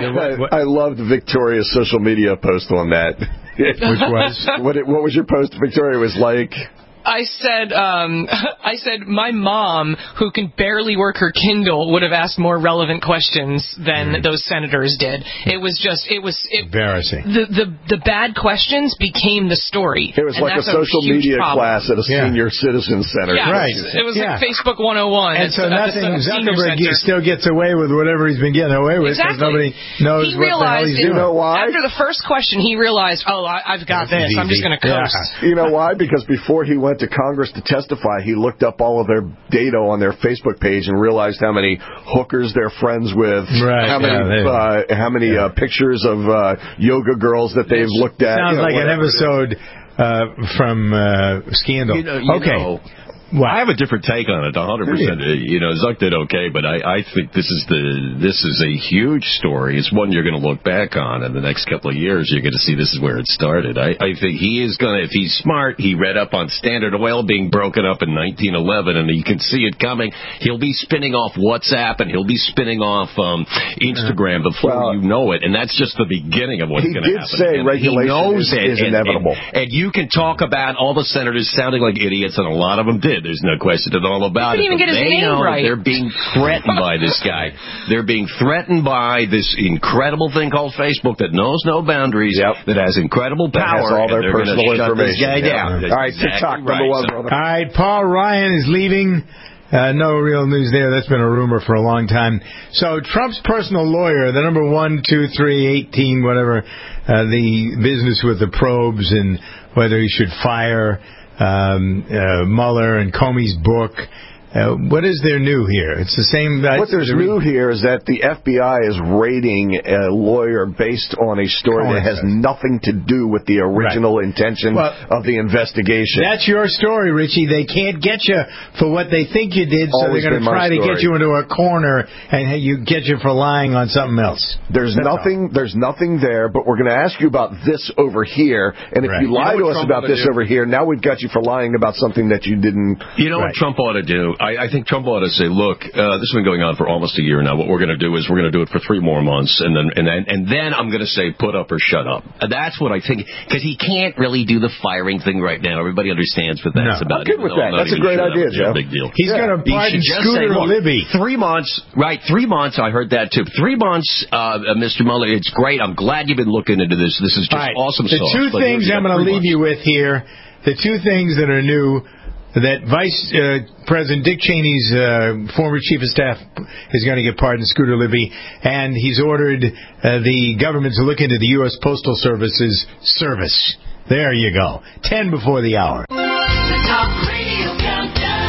I, I loved Victoria's social media post on that. Which was? What, it, what was your post, Victoria? Was like... I said, um, I said, my mom, who can barely work her Kindle, would have asked more relevant questions than mm. those senators did. It was just, it was it, embarrassing. The, the the bad questions became the story. It was and like a that's social a huge media problem. class at a yeah. senior citizen center. Yeah, right. It was yeah. like Facebook one oh one. And it's, so uh, nothing, uh, Zuckerberg get, still gets away with whatever he's been getting away with because exactly. nobody knows he what the hell he's it, doing. You know why? After the first question, he realized, oh, I, I've got That's this. easy. I'm just going to coast. Yeah. You know why? Because before he went to Congress to testify, he looked up all of their data on their Facebook page and realized how many hookers they're friends with, right, how many yeah, uh, how many yeah. uh, pictures of uh, yoga girls that they've looked at. Sounds you know, like an episode uh, from uh, Scandal. You know, you okay. Know, Well, I have a different take on it, one hundred percent. You know, Zuck did okay, but I, I think this is the this is a huge story. It's one you're going to look back on in the next couple of years. You're going to see this is where it started. I, I think he is going to, if he's smart, he read up on Standard Oil being broken up in nineteen eleven, and you can see it coming. He'll be spinning off WhatsApp, and he'll be spinning off um, Instagram before well, you know it, and that's just the beginning of what's going to happen. He did say and regulation he knows is, it, is and, inevitable. And, and you can talk about all the senators sounding like idiots, and a lot of them did. There's no question at all about it. Even get his they name know right. They're being threatened by this guy. They're being threatened by this incredible thing called Facebook that knows no boundaries, yep. that has incredible power. That has all their personal shut information. This guy Yeah. down. All right, exactly TikTok right. number one, so, brother. All right, Paul Ryan is leaving Uh, no real news there. That's been a rumor for a long time. So Trump's personal lawyer, the number one, two, three, eighteen, whatever, uh, the business with the probes and whether he should fire um, uh, Mueller and Comey's book. Uh, what is there new here? It's the same. Uh, what there's new here is that the F B I is raiding a lawyer based on a story that has nothing to do with the original right. intention well, of the investigation. That's your story, Richie. They can't get you for what they think you did, so Always they're going to try to get you into a corner and you get you for lying on something else. There's That's nothing. All. There's nothing there, but we're going to ask you about this over here. And if right. you lie you know to us Trump about this do? over here, now we've got you for lying about something that you didn't. You know right. what Trump ought to do? I, I think Trump ought to say, look, uh, this has been going on for almost a year now. What we're going to do is we're going to do it for three more months, and then and then, and then I'm going to say put up or shut up. That's what I think, because he can't really do the firing thing right now. Everybody understands what that's no. about. I'm good with that. That's a great sure idea, Joe. Big deal. He's yeah. going to pardon Scooter say, Libby. Three months, right, three months, I heard that too. Three months, uh, Mister Mueller, it's great. I'm glad you've been looking into this. This is just right. awesome the sauce. The two things I'm going to leave months. you with here, the two things that are new, that Vice uh, President Dick Cheney's uh, former chief of staff is going to get pardoned, Scooter Libby, and he's ordered uh, the government to look into the U S Postal Service's service. There you go. Ten before the hour. The Talk Radio Countdown.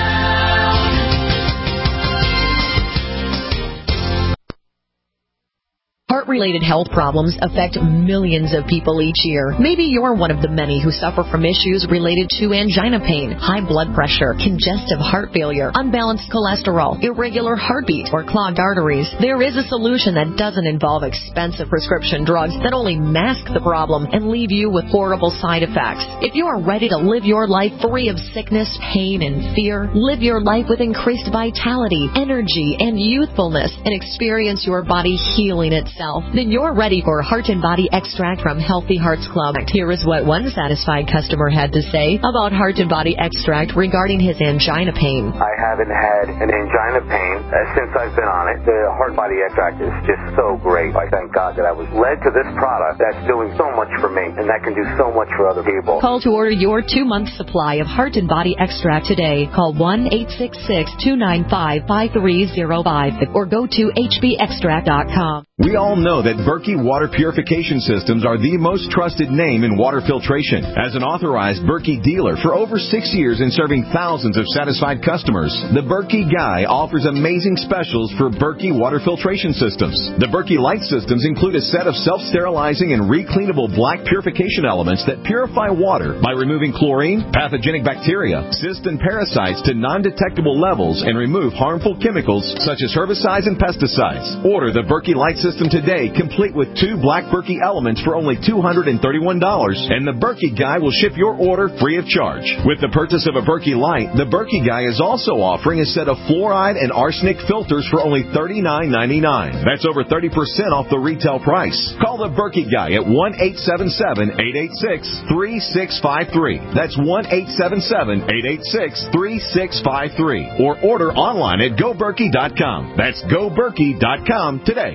Heart-related health problems affect millions of people each year. Maybe you're one of the many who suffer from issues related to angina pain, high blood pressure, congestive heart failure, unbalanced cholesterol, irregular heartbeat, or clogged arteries. There is a solution that doesn't involve expensive prescription drugs that only mask the problem and leave you with horrible side effects. If you are ready to live your life free of sickness, pain, and fear, live your life with increased vitality, energy, and youthfulness, and experience your body healing itself, then you're ready for Heart and Body Extract from Healthy Hearts Club. Here is what one satisfied customer had to say about Heart and Body Extract regarding his angina pain. I haven't had an angina pain uh, since I've been on it. The Heart and Body Extract is just so great. I thank God that I was led to this product that's doing so much for me, and that can do so much for other people. Call to order your two-month supply of Heart and Body Extract today. Call one eight six six, two nine five, five three zero five or go to h b extract dot com. We all know that Berkey Water Purification Systems are the most trusted name in water filtration. As an authorized Berkey dealer for over six years and serving thousands of satisfied customers, the Berkey Guy offers amazing specials for Berkey Water Filtration Systems. The Berkey Light Systems include a set of self-sterilizing and recleanable black purification elements that purify water by removing chlorine, pathogenic bacteria, cysts, and parasites to non-detectable levels and remove harmful chemicals such as herbicides and pesticides. Order the Berkey Light System today, complete with two black Berkey elements for only two hundred thirty-one dollars, and the Berkey Guy will ship your order free of charge. With the purchase of a Berkey Light, the Berkey Guy is also offering a set of fluoride and arsenic filters for only thirty-nine ninety-nine. That's over thirty percent off the retail price. Call the Berkey Guy at one eight seven seven, eight eight six, three six five three. That's one eight seven seven, eight eight six, three six five three. Or order online at go berkey dot com. That's go berkey dot com today.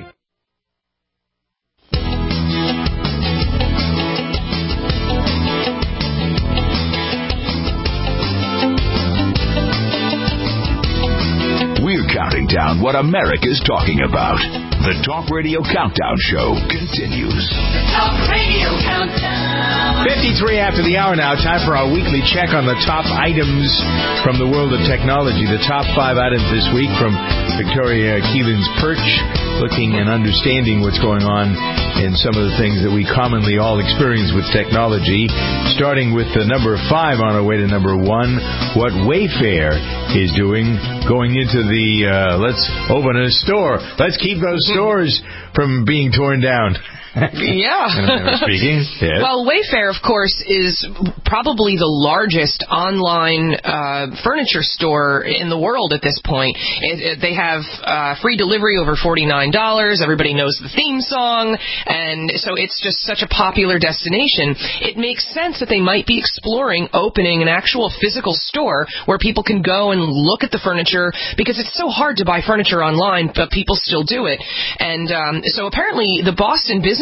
We're counting down what America's talking about. The Talk Radio Countdown Show continues. The Talk Radio Countdown. fifty-three after the hour now. Time for our weekly check on the top items from the world of technology. The top five items this week from Victoria Keelan's Perch, looking and understanding what's going on in some of the things that we commonly all experience with technology. Starting with the number five on our way to number one, what Wayfair is doing, going into the, uh, let's open a store. Let's keep those stores from being torn down. Yeah. Speaking. Yes. Well, Wayfair, of course, is probably the largest online uh, furniture store in the world at this point. It, it, they have uh, free delivery over forty-nine dollars. Everybody knows the theme song, and so it's just such a popular destination. It makes sense that they might be exploring opening an actual physical store where people can go and look at the furniture, because it's so hard to buy furniture online, but people still do it. And um, so apparently the Boston Business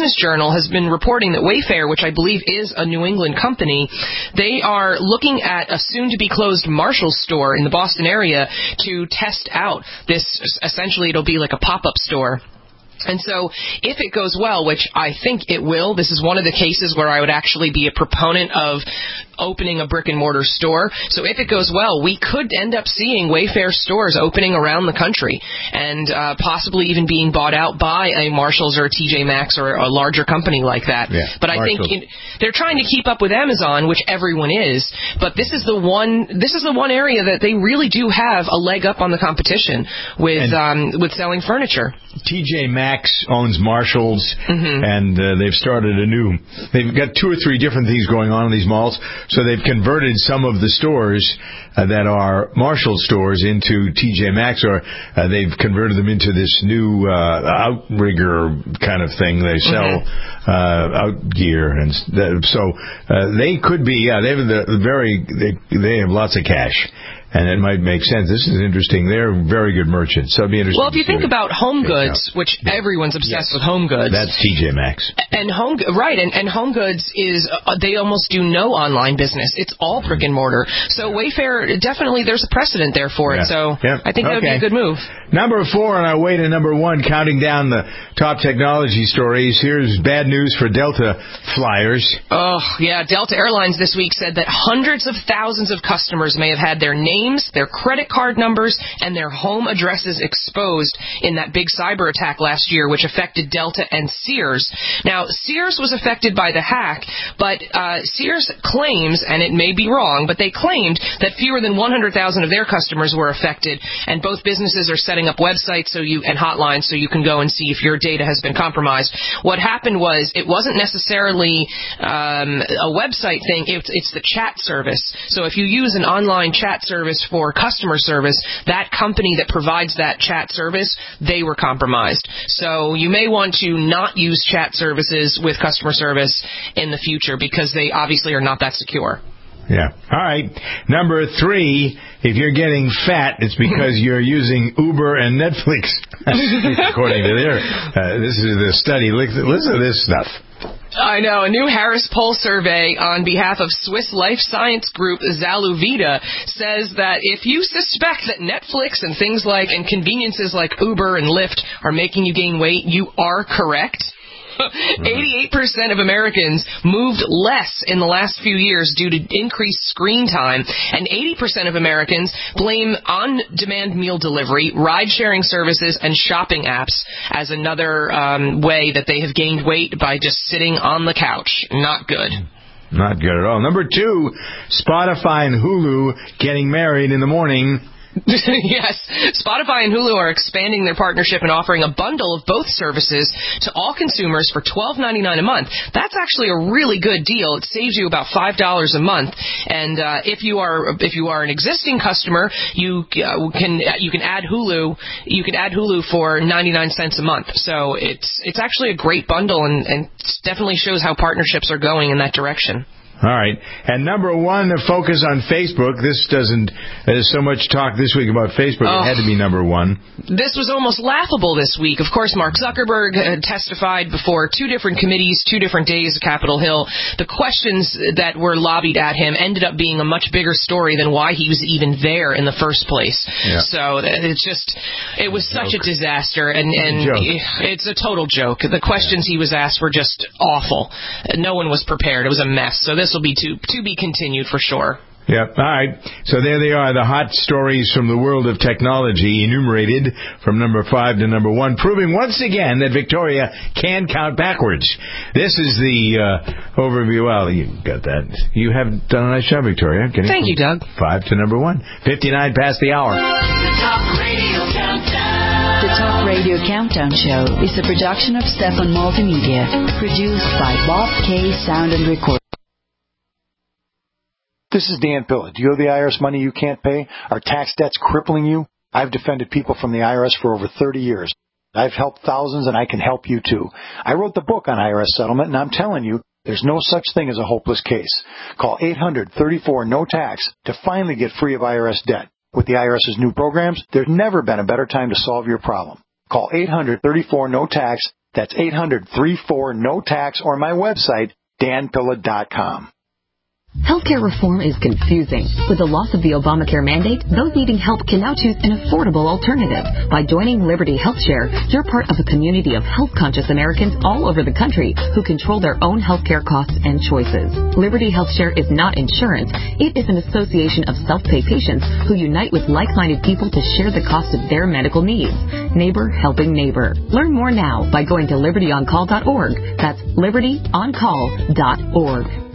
Business Journal has been reporting that Wayfair, which I believe is a New England company, they are looking at a soon-to-be-closed Marshall's store in the Boston area to test out this. Essentially, it'll be like a pop-up store. And so if it goes well, which I think it will, this is one of the cases where I would actually be a proponent of opening a brick-and-mortar store. So if it goes well, we could end up seeing Wayfair stores opening around the country and uh, possibly even being bought out by a Marshall's or a T J Maxx or a larger company like that. Yeah, but I Marshalls. think it, they're trying to keep up with Amazon, which everyone is. But this is the one. This is the one area that they really do have a leg up on the competition with um, with selling furniture. T J Maxx owns Marshalls, mm-hmm. and uh, they've started a new. They've got two or three different things going on in these malls. So they've converted some of the stores uh, that are Marshall stores into T J Maxx, or uh, they've converted them into this new uh, outrigger kind of thing. They sell mm-hmm. uh, out gear, and so uh, they could be. Yeah, they have the very. They they have lots of cash. And it might make sense. This is interesting. They're very good merchants. So it'd be interesting. Well, if you think about Home Goods, which yeah. everyone's obsessed yes. with Home Goods. That's T J Maxx. And Home right, and, and Home Goods is uh, they almost do no online business. It's all brick and mortar. So Wayfair, definitely there's a precedent there for it. Yeah. So yeah. I think that would okay. be a good move. Number four on our way to number one, counting down the top technology stories. Here's bad news for Delta flyers. Oh, yeah. Delta Airlines this week said that hundreds of thousands of customers may have had their names, their credit card numbers, and their home addresses exposed in that big cyber attack last year, which affected Delta and Sears. Now, Sears was affected by the hack, but uh, Sears claims, and it may be wrong, but they claimed that fewer than one hundred thousand of their customers were affected, and both businesses are setting up websites so you and hotlines so you can go and see if your data has been compromised. What happened was it wasn't necessarily um, a website thing. It's, it's the chat service. So if you use an online chat service for customer service, that company that provides that chat service, they were compromised. So you may want to not use chat services with customer service in the future because they obviously are not that secure. Yeah. All right. Number three, if you're getting fat, it's because you're using Uber and Netflix. According to their, uh, this is the study. Listen to this stuff. I know. A new Harris Poll survey on behalf of Swiss life science group Zaluvida says that if you suspect that Netflix and things like and conveniences like Uber and Lyft are making you gain weight, you are correct. eighty-eight percent of Americans moved less in the last few years due to increased screen time, and eighty percent of Americans blame on-demand meal delivery, ride-sharing services, and shopping apps as another um, way that they have gained weight by just sitting on the couch. Not good. Not good at all. Number two, Spotify and Hulu getting married in the morning. Yes, Spotify and Hulu are expanding their partnership and offering a bundle of both services to all consumers for twelve ninety-nine a month. That's actually a really good deal. It saves you about five dollars a month. And uh, if you are if you are an existing customer, you uh, can you can add Hulu. You can add Hulu for ninety-nine cents a month. So it's it's actually a great bundle, and, and definitely shows how partnerships are going in that direction. All right. And number one, the focus on Facebook. This doesn't, there's so much talk this week about Facebook. Oh, it had to be number one. This was almost laughable this week. Of course, Mark Zuckerberg had testified before two different committees, two different days at Capitol Hill. The questions that were lobbied at him ended up being a much bigger story than why he was even there in the first place. Yeah. So it's just, it was such a disaster, and, and it's a total joke. The questions he was asked were just awful. No one was prepared. It was a mess. So this This will be to, to be continued for sure. Yep. All right. So there they are, the hot stories from the world of technology enumerated from number five to number one, proving once again that Victoria can count backwards. This is the uh, overview. Well, you got that. You have done a nice job, Victoria. Getting Thank you, Doug. Five to number one. fifty-nine past the hour. The Talk Radio Countdown. The Talk Radio Countdown Show is a production of Stefan Multimedia, produced by Bob K. Sound and Recording. This is Dan Pilla. Do you owe the I R S money you can't pay? Are tax debts crippling you? I've defended people from the I R S for over thirty years. I've helped thousands, and I can help you too. I wrote the book on I R S settlement, and I'm telling you, there's no such thing as a hopeless case. Call eight hundred thirty-four no tax to finally get free of I R S debt. With the IRS's new programs, there's never been a better time to solve your problem. Call eight hundred thirty-four no tax That's eight hundred, three four, N O tax or my website, dan pilla dot com. Healthcare reform is confusing. With the loss of the Obamacare mandate, those needing help can now choose an affordable alternative. By joining Liberty HealthShare, you're part of a community of health-conscious Americans all over the country who control their own healthcare costs and choices. Liberty HealthShare is not insurance. It is an association of self-pay patients who unite with like-minded people to share the cost of their medical needs. Neighbor helping neighbor. Learn more now by going to liberty on call dot org. That's liberty on call dot org.